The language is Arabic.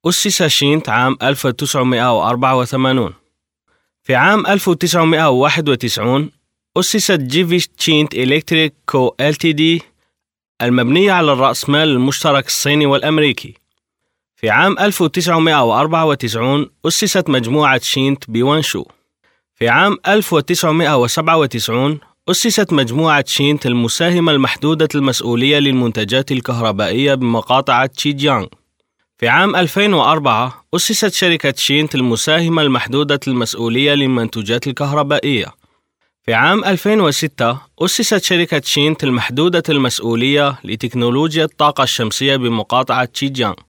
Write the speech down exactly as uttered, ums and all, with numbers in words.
أسس شينت عام ألف وتسعمائة وأربعة وثمانين. في عام ألف وتسعمائة وواحد وتسعين أسست جيفي شينت إلكتريك كو إلتيدي المبنية على الرأسمال المشترك الصيني والأمريكي. في عام ألف وتسعمائة وأربعة وتسعين أسست مجموعة شينت بوانشو. في عام ألف وتسعمائة وسبعة وتسعين أسست مجموعة شينت المساهمة المحدودة المسؤولية للمنتجات الكهربائية بمقاطعة شيجيانغ. في عام ألفين وأربعة أسست شركة شينت المساهمة المحدودة المسؤولية للمنتوجات الكهربائية. في عام ألفين وستة أسست شركة شينت المحدودة المسؤولية لتكنولوجيا الطاقة الشمسية بمقاطعة شيجيانغ.